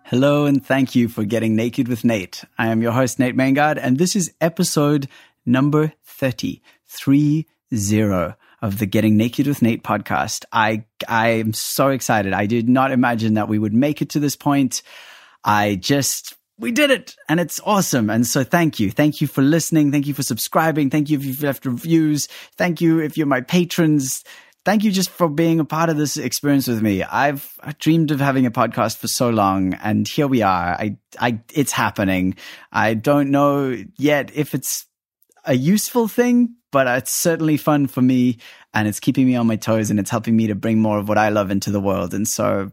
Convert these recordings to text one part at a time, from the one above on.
Hello and thank you for getting naked with Nate. I am your host, Nate Mangard, and this is episode number 30 of the Getting Naked with Nate podcast. I am so excited. I did not imagine that we would make it to this point. We did it, and it's awesome. And so thank you. Thank you for listening. Thank you for subscribing. Thank you if you've left reviews. Thank you if you're my patrons. Thank you just for being a part of this experience with me. I've dreamed of having a podcast for so long, and here we are. It's happening. I don't know yet if it's a useful thing, but it's certainly fun for me, and it's keeping me on my toes, and it's helping me to bring more of what I love into the world. And so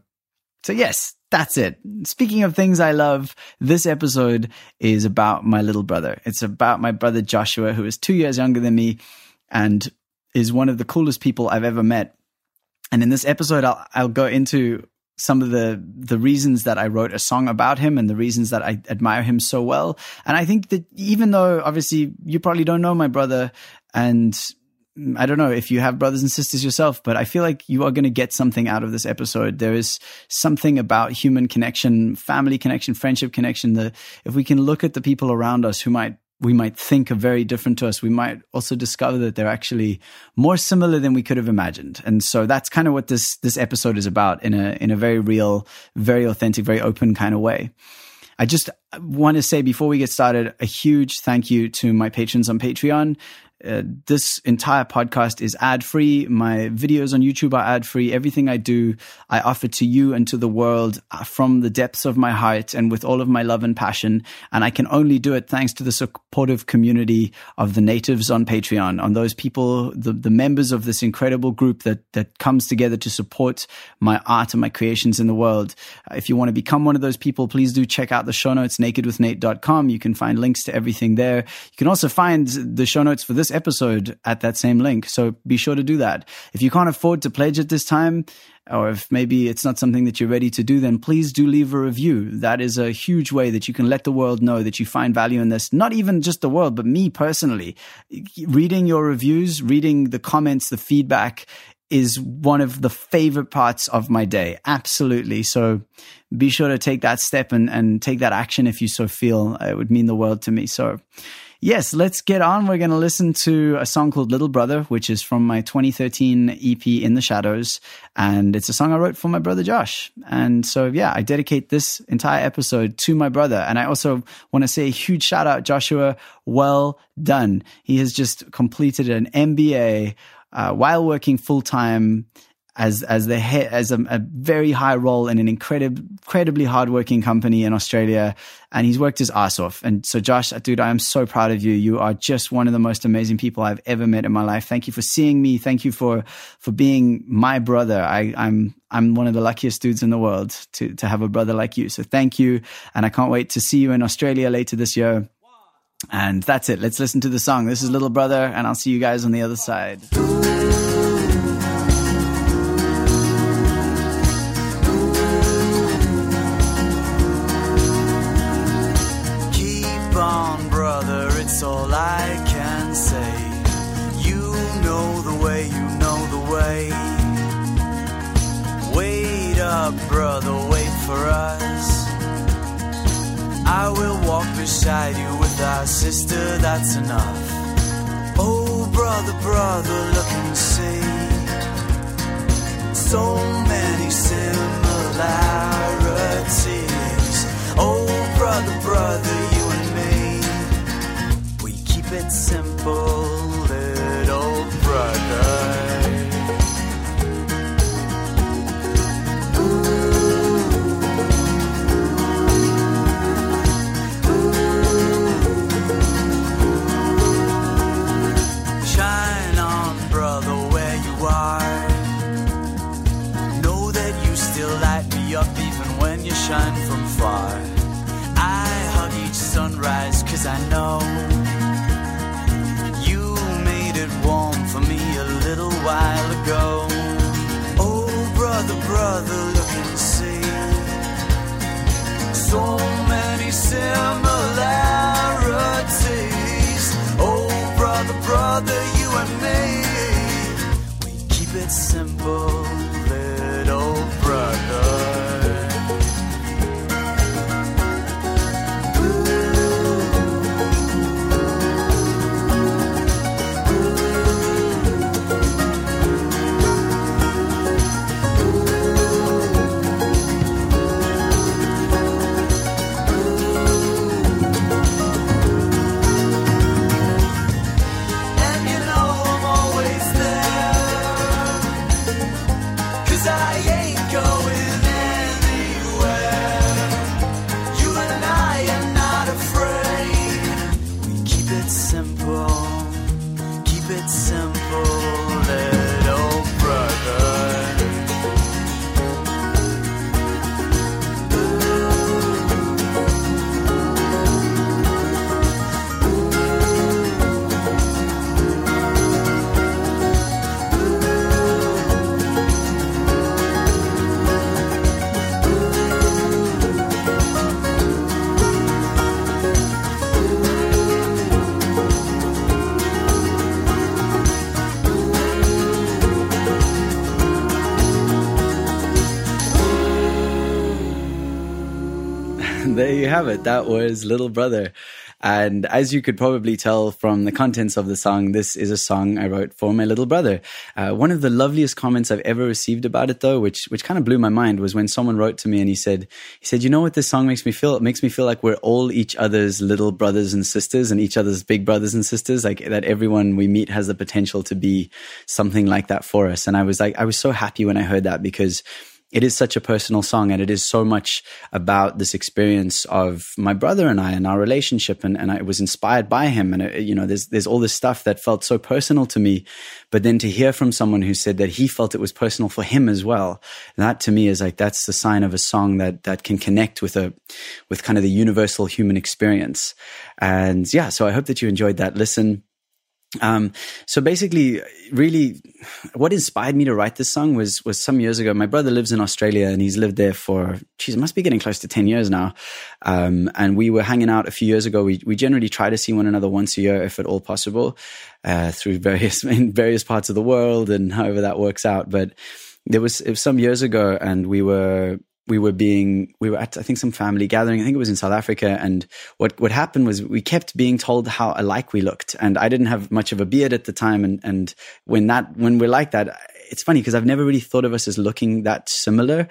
yes, that's it. Speaking of things I love, this episode is about my little brother. It's about my brother Joshua, who is 2 years younger than me, and is one of the coolest people I've ever met. And in this episode, I'll go into some of the reasons that I wrote a song about him and the reasons that I admire him so well. And I think that even though obviously you probably don't know my brother, and I don't know if you have brothers and sisters yourself, but I feel like you are going to get something out of this episode. There is something about human connection, family connection, friendship connection, that if we can look at the people around us we might think are very different to us, we might also discover that they're actually more similar than we could have imagined. And so that's kind of what this episode is about in a very real, very authentic, very open kind of way. I just want to say before we get started, a huge thank you to my patrons on Patreon. This entire podcast is ad-free. My videos on YouTube are ad-free. Everything I do, I offer to you and to the world from the depths of my heart and with all of my love and passion. And I can only do it thanks to the supportive community of the natives on Patreon, on those people, the members of this incredible group that comes together to support my art and my creations in the world. If you want to become one of those people, please do check out the show notes, nakedwithnate.com. You can find links to everything there. You can also find the show notes for this episode at that same link. So be sure to do that. If you can't afford to pledge at this time, or if maybe it's not something that you're ready to do, then please do leave a review. That is a huge way that you can let the world know that you find value in this. Not even just the world, but me personally. Reading your reviews, reading the comments, the feedback is one of the favorite parts of my day. Absolutely. So be sure to take that step and take that action if you so feel. It would mean the world to me. So yes, let's get on. We're going to listen to a song called Little Brother, which is from my 2013 EP In the Shadows. And it's a song I wrote for my brother Josh. And so, yeah, I dedicate this entire episode to my brother. And I also want to say a huge shout out, Joshua. Well done. He has just completed an MBA while working full time as a very high role in an incredibly hardworking company in Australia, and he's worked his ass off. And so, Josh, dude, I am so proud of you. You are just one of the most amazing people I've ever met in my life. Thank you for seeing me. Thank you for being my brother. I'm one of the luckiest dudes in the world to have a brother like you. So thank you, and I can't wait to see you in Australia later this year. And that's it. Let's listen to the song. This is Little Brother, and I'll see you guys on the other side. It's all I can say. You know the way, you know the way. Wait up, brother, wait for us. I will walk beside you with our sister, that's enough. Oh, brother, brother, look and see. So many similarities. Oh, brother, brother, you and me. It's simple, little brother. Shine on, brother, where you are. Know that you still light me up even when you shine from far. I hug each sunrise 'cause I know warm for me a little while ago. Oh, brother, brother, look and see. So many similarities. Oh, brother, brother, you and me. We keep it simple, little brother. There you have it. That was Little Brother. And as you could probably tell from the contents of the song, this is a song I wrote for my little brother. One of the loveliest comments I've ever received about it, though, which kind of blew my mind, was when someone wrote to me and he said, you know what this song makes me feel? It makes me feel like we're all each other's little brothers and sisters and each other's big brothers and sisters, like that everyone we meet has the potential to be something like that for us. And I was so happy when I heard that, because it is such a personal song, and it is so much about this experience of my brother and I and our relationship. And I was inspired by him. And, there's all this stuff that felt so personal to me. But then to hear from someone who said that he felt it was personal for him as well, that to me is like, that's the sign of a song that can connect with kind of the universal human experience. And yeah, so I hope that you enjoyed that listen. So basically, really, what inspired me to write this song was some years ago. My brother lives in Australia, and he's lived there for, it must be getting close to 10 years now. And we were hanging out a few years ago. We generally try to see one another once a year, if at all possible, through various parts of the world and however that works out. But it was some years ago, and we were at, I think, some family gathering. I think it was in South Africa. And what happened was we kept being told how alike we looked. And I didn't have much of a beard at the time. And when we're like that, it's funny because I've never really thought of us as looking that similar,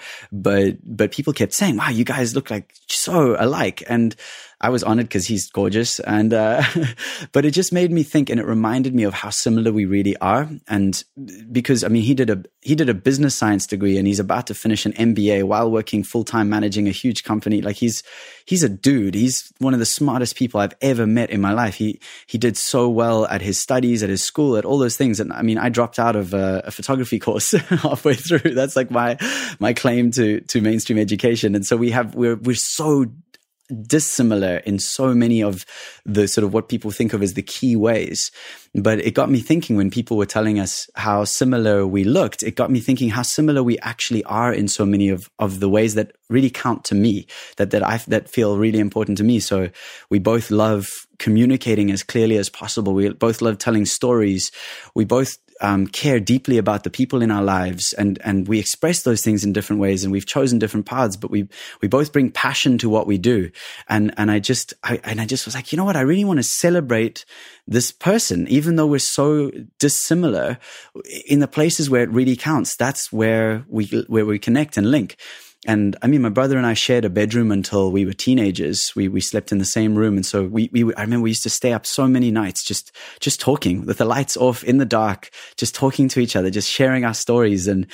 but people kept saying, wow, you guys look like so alike. And I was honored because he's gorgeous. And, but it just made me think, and it reminded me of how similar we really are. And because, I mean, he did a business science degree, and he's about to finish an MBA while working full-time managing a huge company. Like he's a dude. He's one of the smartest people I've ever met in my life. He did so well at his studies, at his school, at all those things. And I mean, I dropped out of a photography course halfway through. That's like my claim to mainstream education. And so we're so dissimilar in so many of the sort of what people think of as the key ways. But it got me thinking, when people were telling us how similar we looked, it got me thinking how similar we actually are in so many of the ways that really count to me, that feel really important to me. So we both love communicating as clearly as possible. We both love telling stories. We both care deeply about the people in our lives, and we express those things in different ways, and we've chosen different paths, but we both bring passion to what we do. And I just was like, you know what? I really want to celebrate this person, even though we're so dissimilar in the places where it really counts. That's where we connect and link. And I mean, my brother and I shared a bedroom until we were teenagers. We slept in the same room. And so I remember we used to stay up so many nights, just talking with the lights off in the dark, just talking to each other, just sharing our stories. And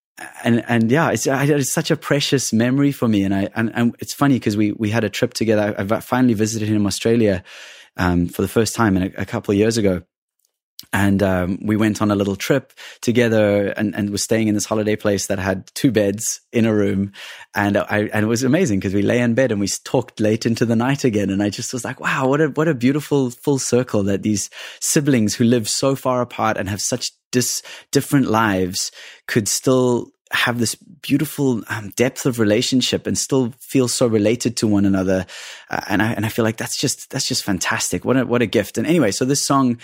yeah, it's such a precious memory for me. And it's funny because we had a trip together. I finally visited him in Australia, for the first time a couple of years ago. And we went on a little trip together, and was staying in this holiday place that had 2 beds in a room. And it was amazing because we lay in bed and we talked late into the night again. And I just was like, wow, what a beautiful full circle that these siblings who live so far apart and have such different lives could still have this beautiful depth of relationship and still feel so related to one another. And I feel like that's just fantastic. What a gift. And anyway, so this song,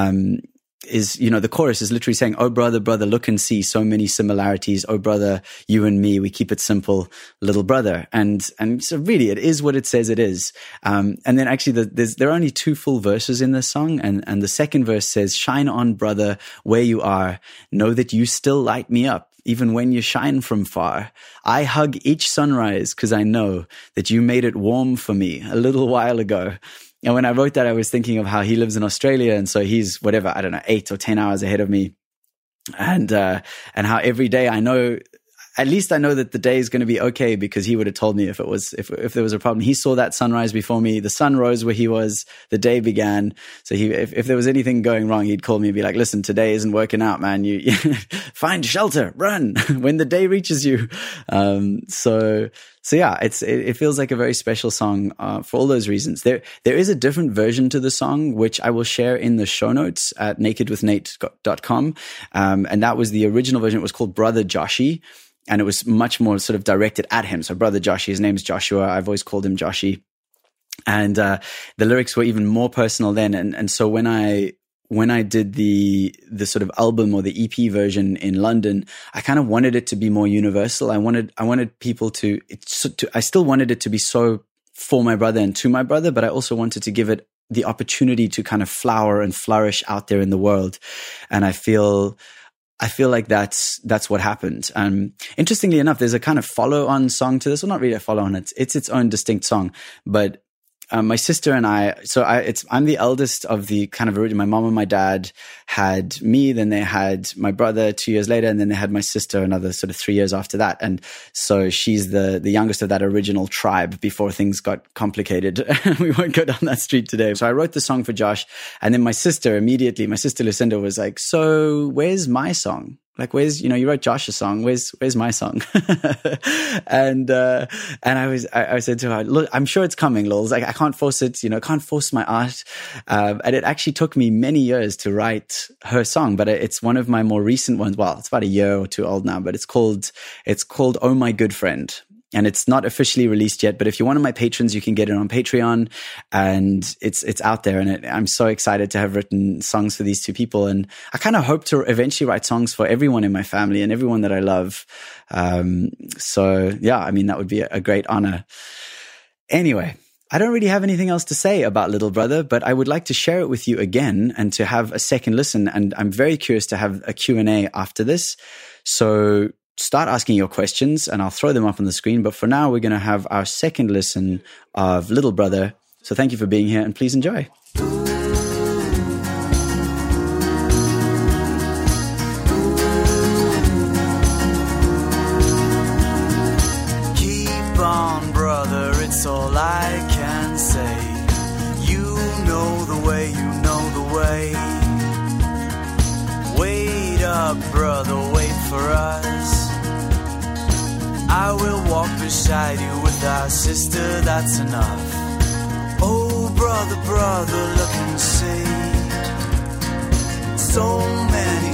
is, the chorus is literally saying, oh, brother, brother, look and see so many similarities. Oh, brother, you and me, we keep it simple, little brother. And so really it is what it says it is. And then actually there are only 2 full verses in this song. And the second verse says, shine on, brother, where you are. Know that you still light me up, even when you shine from far. I hug each sunrise because I know that you made it warm for me a little while ago. And when I wrote that, I was thinking of how he lives in Australia. And so he's 8 or 10 hours ahead of me. And how every day at least I know that the day is going to be okay, because he would have told me if there was a problem. He saw that sunrise before me. The sun rose where he was. The day began. So if there was anything going wrong, he'd call me and be like, listen, today isn't working out, man. You find shelter, run when the day reaches you. So yeah, it feels like a very special song for all those reasons. There is a different version to the song, which I will share in the show notes at nakedwithnate.com. And that was the original version. It was called Brother Joshi. And it was much more sort of directed at him. So Brother Joshi, his name's Joshua. I've always called him Joshi. And the lyrics were even more personal then. And so when I did the sort of album or the EP version in London, I kind of wanted it to be more universal. I wanted people I still wanted it to be so for my brother and to my brother, but I also wanted to give it the opportunity to kind of flower and flourish out there in the world. And I feel like that's what happened. Interestingly enough, there's a kind of follow-on song to this. Well, not really a follow-on. It's its own distinct song, but my sister and I'm the eldest of the kind of original. My mom and my dad had me, then they had my brother 2 years later, and then they had my sister another sort of 3 years after that. And so she's the youngest of that original tribe before things got complicated. We won't go down that street today. So I wrote the song for Josh, and then my sister Lucinda was like, "So where's my song? Like, where's, you wrote Josh's song. Where's my song?" and I said to her, "Look, I'm sure it's coming, Lols. Like, I can't force it, can't force my art." And it actually took me many years to write her song, but it's one of my more recent ones. Well, it's about a year or two old now, but it's called "Oh My Good Friend." And it's not officially released yet, but if you're one of my patrons, you can get it on Patreon, and it's out there. And I'm so excited to have written songs for these two people. And I kind of hope to eventually write songs for everyone in my family and everyone that I love. So yeah, I mean, that would be a great honor. Anyway, I don't really have anything else to say about Little Brother, but I would like to share it with you again and to have a second listen. And I'm very curious to have a Q&A after this. So start asking your questions and I'll throw them up on the screen. But for now, we're going to have our second listen of Little Brother. So thank you for being here and please enjoy. Keep on, brother, it's all I can say. You know the way, Wait up, brother, wait for us. I will walk beside you with our sister, that's enough. Oh, brother, look and see. So many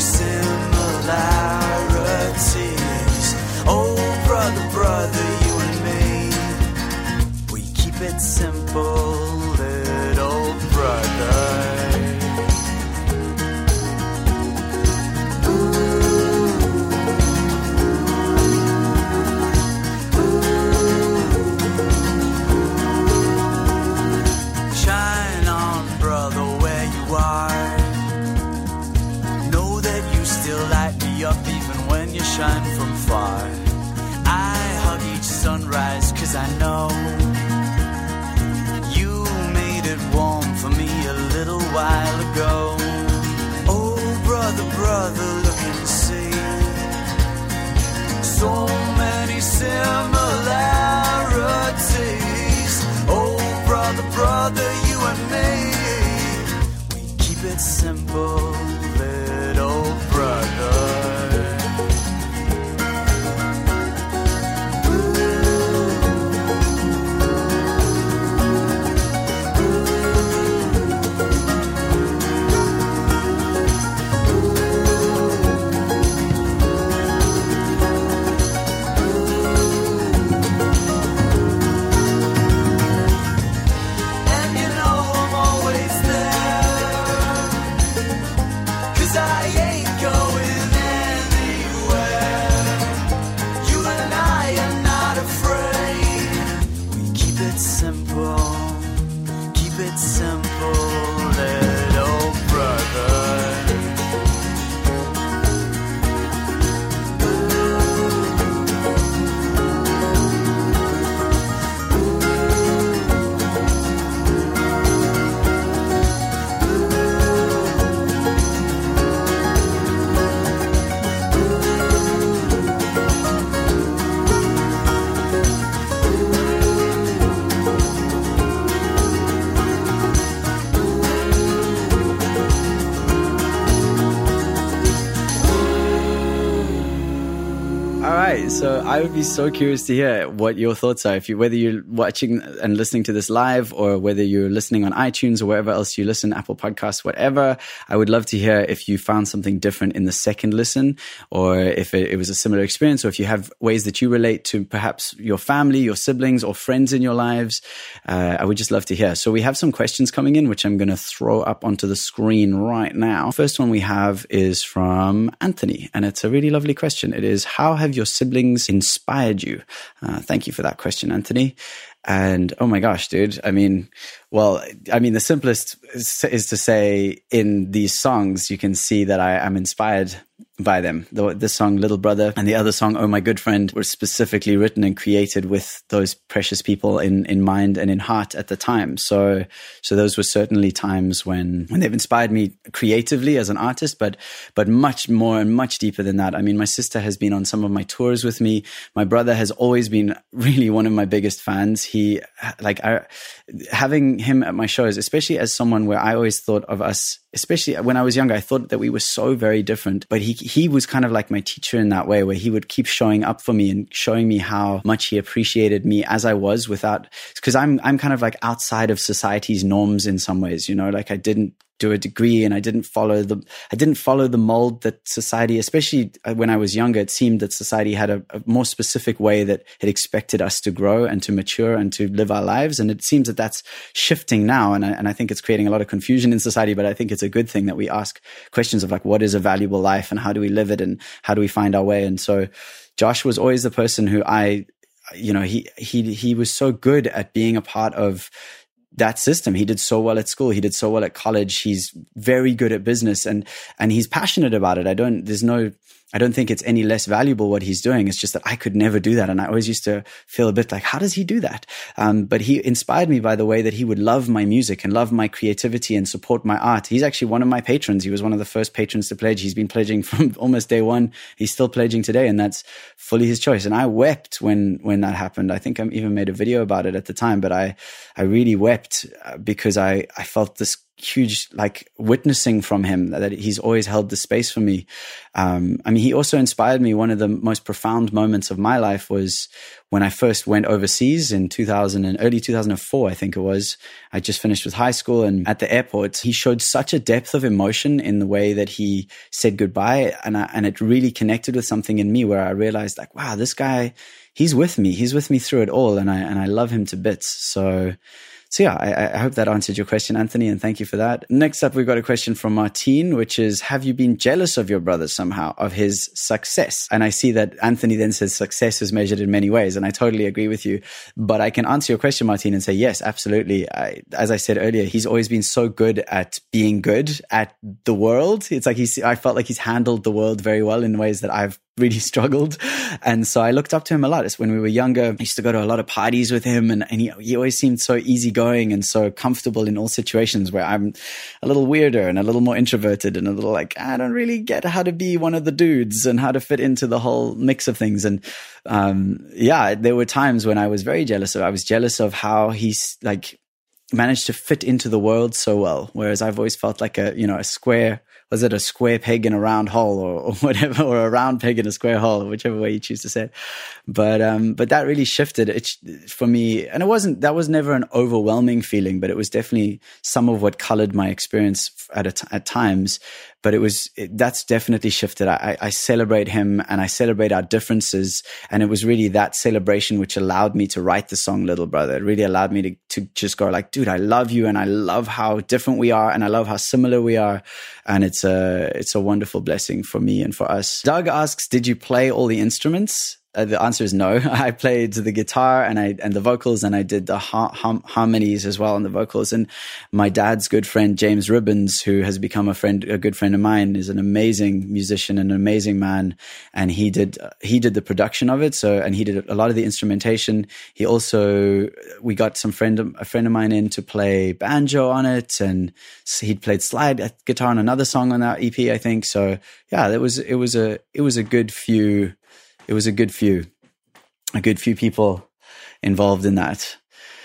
similarities. Oh, brother, you and me. We keep it simple, little brother. Up even when you shine from far. I hug each sunrise 'cause I know you made it warm for me a little while ago. Oh, brother, look and see. So many similarities. Oh, brother, you and me. We keep it simple, little brother. So I would be so curious to hear what your thoughts are. Whether you're watching and listening to this live or whether you're listening on iTunes or wherever else you listen, Apple Podcasts, whatever, I would love to hear if you found something different in the second listen or if it was a similar experience or if you have ways that you relate to perhaps your family, your siblings or friends in your lives. I would just love to hear. So we have some questions coming in, which I'm going to throw up onto the screen right now. First one we have is from Anthony, and it's a really lovely question. It is, how have your siblings inspired you? Thank you for that question, Anthony. And oh my gosh, dude. The simplest is to say in these songs, you can see that I am inspired by them. The song Little Brother and the other song, Oh My Good Friend, were specifically written and created with those precious people in mind and in heart at the time. So those were certainly times when they've inspired me creatively as an artist, but much more and much deeper than that. I mean, my sister has been on some of my tours with me. My brother has always been really one of my biggest fans. Having him at my shows, especially as someone where I always thought of us, especially when I was younger, I thought that we were so very different, but he was kind of like my teacher in that way, where he would keep showing up for me and showing me how much he appreciated me as I was, because I'm kind of like outside of society's norms in some ways, like I didn't do a degree and I didn't follow the mold that society, especially when I was younger, it seemed that society had a more specific way that it expected us to grow and to mature and to live our lives. And it seems that that's shifting now. And I think it's creating a lot of confusion in society, but I think it's a good thing that we ask questions of like, what is a valuable life and how do we live it and how do we find our way? And so Josh was always the person who he was so good at being a part of that system. He did so well at school. He did so well at college. He's very good at business and he's passionate about it. I don't think it's any less valuable what he's doing. It's just that I could never do that. And I always used to feel a bit like, how does he do that? But he inspired me by the way that he would love my music and love my creativity and support my art. He's actually one of my patrons. He was one of the first patrons to pledge. He's been pledging from almost day one. He's still pledging today, and that's fully his choice. And I wept when that happened. I think I even made a video about it at the time, but I really wept because I felt this huge witnessing from him that he's always held the space for me. He also inspired me. One of the most profound moments of my life was when I first went overseas in early 2004, I think it was. I just finished with high school, and at the airport, he showed such a depth of emotion in the way that he said goodbye. And it really connected with something in me where I realized wow, this guy, he's with me. He's with me through it all. And I love him to bits. So yeah, I hope that answered your question, Anthony, and thank you for that. Next up, we've got a question from Martine, which is, have you been jealous of your brother somehow, of his success? And I see that Anthony then says success is measured in many ways, and I totally agree with you. But I can answer your question, Martine, and say, yes, absolutely. As I said earlier, he's always been so good at being good at the world. It's like I felt like he's handled the world very well in ways that I've really struggled. And so I looked up to him a lot. When we were younger, I used to go to a lot of parties with him, and he always seemed so easygoing and so comfortable in all situations, where I'm a little weirder and a little more introverted and a little I don't really get how to be one of the dudes and how to fit into the whole mix of things. And there were times when I was very jealous of. I was jealous of how he's managed to fit into the world so well, whereas I've always felt like a square. Was it a square peg in a round hole or whatever, or a round peg in a square hole, whichever way you choose to say it. But that really shifted it for me. And that was never an overwhelming feeling, but it was definitely some of what colored my experience at times. But that's definitely shifted. I celebrate him and I celebrate our differences. And it was really that celebration which allowed me to write the song Little Brother. It really allowed me to just go dude, I love you and I love how different we are and I love how similar we are. And it's a wonderful blessing for me and for us. Doug asks, did you play all the instruments? The answer is no. I played the guitar and the vocals, and I did the harmonies as well on the vocals. And my dad's good friend, James Ribbons, who has become a good friend of mine, is an amazing musician and an amazing man. And he did the production of it. And he did a lot of the instrumentation. We got a friend of mine in to play banjo on it, and he'd played slide guitar on another song on that EP, I think. So yeah, it was a good few. It was a good few people involved in that.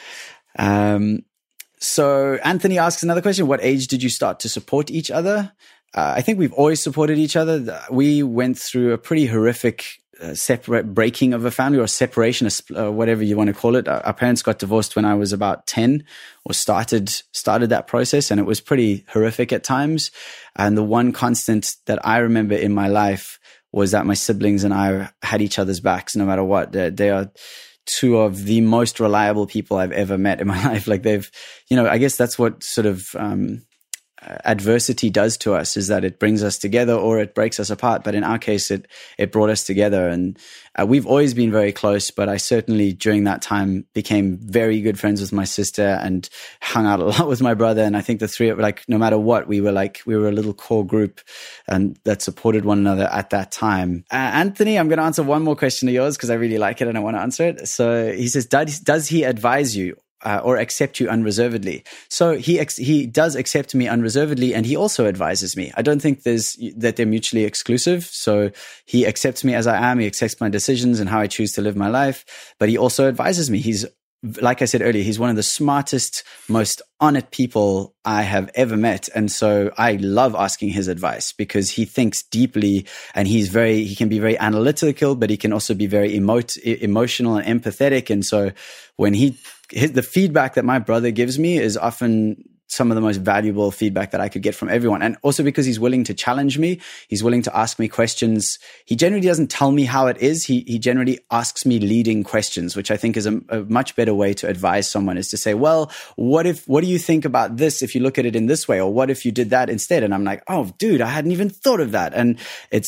So Anthony asks another question. What age did you start to support each other? I think we've always supported each other. We went through a pretty horrific separate breaking of a family, or separation, whatever you want to call it. Our parents got divorced when I was about 10, or started that process, and it was pretty horrific at times. And the one constant that I remember in my life was that my siblings and I had each other's backs no matter what. They are two of the most reliable people I've ever met in my life. I guess that's what sort of adversity does to us, is that it brings us together or it breaks us apart. But in our case, it brought us together. And we've always been very close, but I certainly during that time became very good friends with my sister and hung out a lot with my brother. And I think the three, like, no matter what, we were a little core group and that supported one another at that time. Anthony, I'm going to answer one more question of yours because I really like it and I want to answer it. So he says, does he advise you or accept you unreservedly? So he does accept me unreservedly, and he also advises me. I don't think that they're mutually exclusive. So he accepts me as I am. He accepts my decisions and how I choose to live my life, but he also advises me. He's, like I said earlier, he's one of the smartest, most honest people I have ever met. And so I love asking his advice because he thinks deeply and he can be very analytical, but he can also be very emotional and empathetic. And so when the feedback that my brother gives me is often some of the most valuable feedback that I could get from everyone. And also because he's willing to challenge me, he's willing to ask me questions. He generally doesn't tell me how it is. He generally asks me leading questions, which I think is a much better way to advise someone, is to say, well, what do you think about this if you look at it in this way? Or what if you did that instead? And I'm like, oh, dude, I hadn't even thought of that. And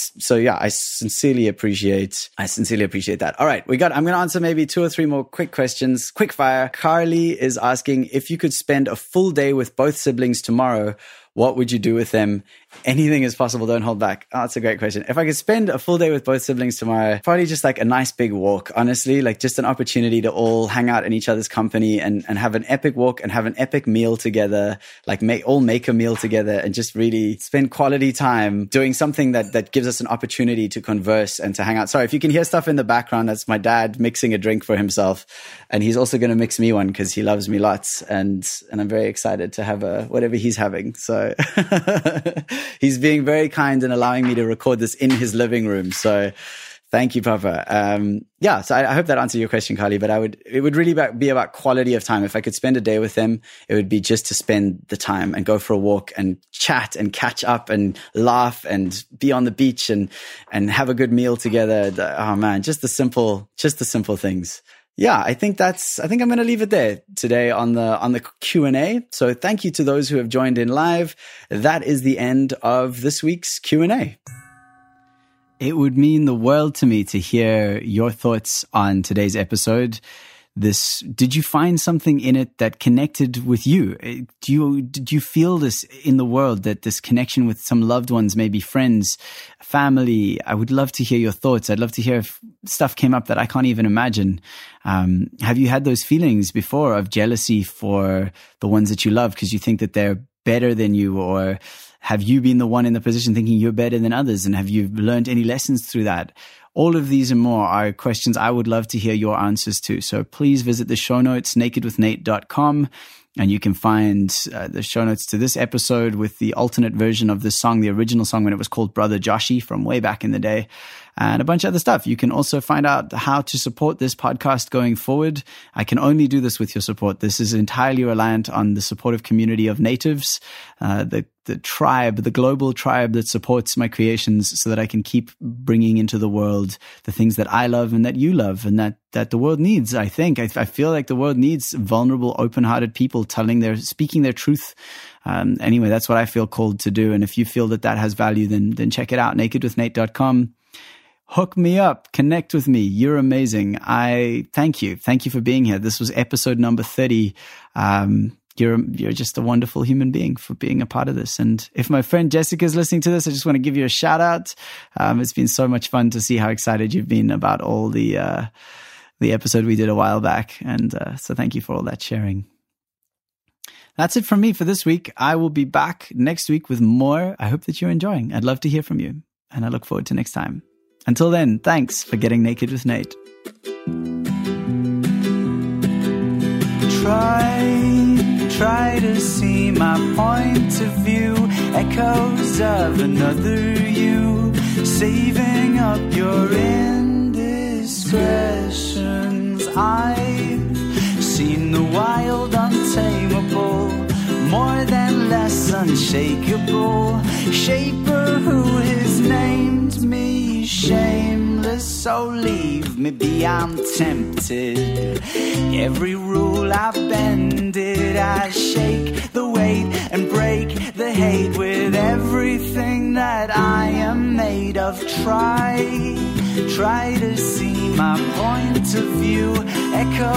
I sincerely appreciate that. All right, I'm going to answer maybe 2 or 3 more quick questions. Quick fire. Carly is asking, if you could spend a full day with both siblings tomorrow, what would you do with them? Anything is possible. Don't hold back. Oh, that's a great question. If I could spend a full day with both siblings tomorrow, probably just like a nice big walk, honestly, like just an opportunity to all hang out in each other's company and have an epic walk and have an epic meal together, like make a meal together and just really spend quality time doing something that gives us an opportunity to converse and to hang out. Sorry, if you can hear stuff in the background, that's my dad mixing a drink for himself. And he's also going to mix me one because he loves me lots. And I'm very excited to have whatever he's having. So he's being very kind and allowing me to record this in his living room. So thank you, Papa. So I hope that answered your question, Carly, but it would really be about quality of time. If I could spend a day with them, it would be just to spend the time and go for a walk and chat and catch up and laugh and be on the beach and have a good meal together. Oh man, just the simple things. Yeah, I think I'm going to leave it there today on the Q&A. So thank you to those who have joined in live. That is the end of this week's Q&A. It would mean the world to me to hear your thoughts on today's episode. Did you find something in it that connected with you? Did you feel this in the world, that this connection with some loved ones, maybe friends, family? I would love to hear your thoughts. I'd love to hear if stuff came up that I can't even imagine. Have you had those feelings before of jealousy for the ones that you love because you think that they're better than you? Or have you been the one in the position thinking you're better than others? And have you learned any lessons through that? All of these and more are questions I would love to hear your answers to. So please visit the show notes, nakedwithnate.com, and you can find the show notes to this episode with the alternate version of this song, the original song when it was called Brother Joshi from way back in the day, and a bunch of other stuff. You can also find out how to support this podcast going forward. I can only do this with your support. This is entirely reliant on the supportive community of natives, the tribe, the global tribe that supports my creations so that I can keep bringing into the world the things that I love and that you love and that the world needs. I feel like the world needs vulnerable, open-hearted people speaking their truth. Anyway, that's what I feel called to do. And if you feel that has value, then check it out, nakedwithnate.com. Hook me up, connect with me. You're amazing. I thank you. Thank you for being here. This was episode number 30. You're just a wonderful human being for being a part of this. And if my friend Jessica is listening to this, I just want to give you a shout out. It's been so much fun to see how excited you've been about all the episode we did a while back. And so thank you for all that sharing. That's it from me for this week. I will be back next week with more. I hope that you're enjoying. I'd love to hear from you. And I look forward to next time. Until then, thanks for getting naked with Nate. Try to see my point of view, echoes of another you, saving up your indiscretions. I've seen the wild, untamable, more than less unshakable, shaper who has named me shameless. So leave me be, I'm tempted. Every rule I bend it, I shake the weight and break the hate. everything that I am made of. Try to see my point of view. Echo